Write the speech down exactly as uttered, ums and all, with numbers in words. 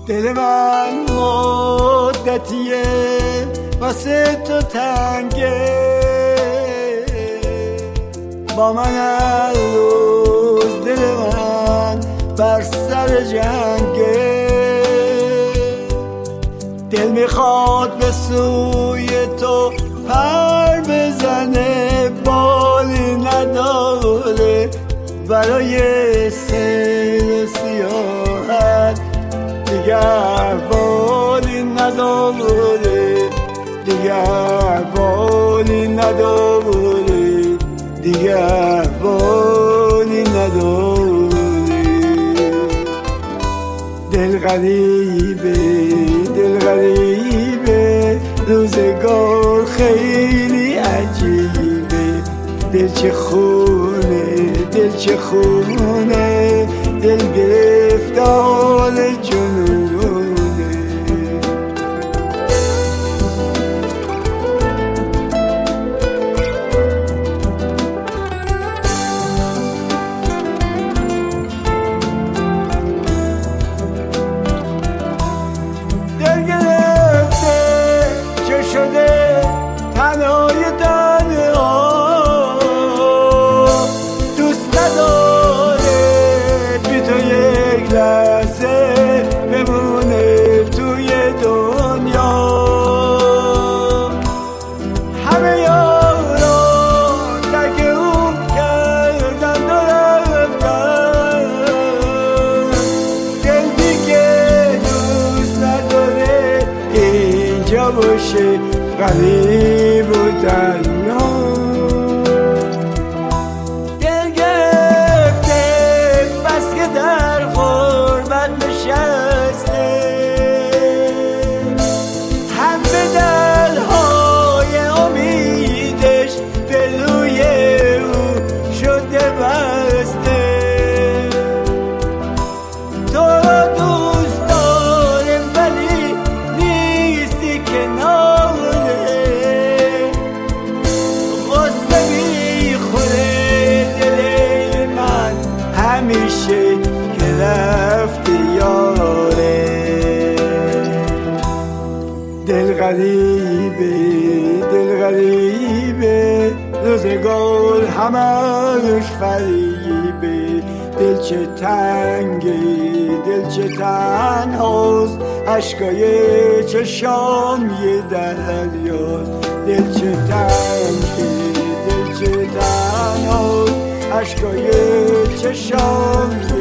دل من مدتیه واسه تو تنگه، با من هر روز دل من بر سر جنگه. دل میخواد به سوی تو پر بزنه، بالی نداره برای سیل سیاحت، دیگه احوالی نداره، دیگه احوالی نداره، دیگه احوالی نداره. دل غریبه دل غریبه، روزگار خیلی عجیبه. دل چه خونه دل چه خونه، دل گرفتار جنونه. دل گرفته چه شده تنهای تنها، دوست نداره بی تو یک لحظه بمونه توی دنیا. همه یاران ترک اون کردن و رفتن، دل دیگه دوست نداره اینجا باشه غریب و تنها. دل گرفته بس که در غربت نشسته، همه دلهای امیدش پلوی او شده بسته. تو را دوست داره ولی نیستی کناره، غصه میخوره دل من همیشه که رفتی یاره. دل غریبه دل غریبه، روزگار همش فریبه. دل چه تنگه دل چه تنهاست، عشقای چشام یه دریاست. دل چه تنگه دل چه تنهاست، عشقای چشام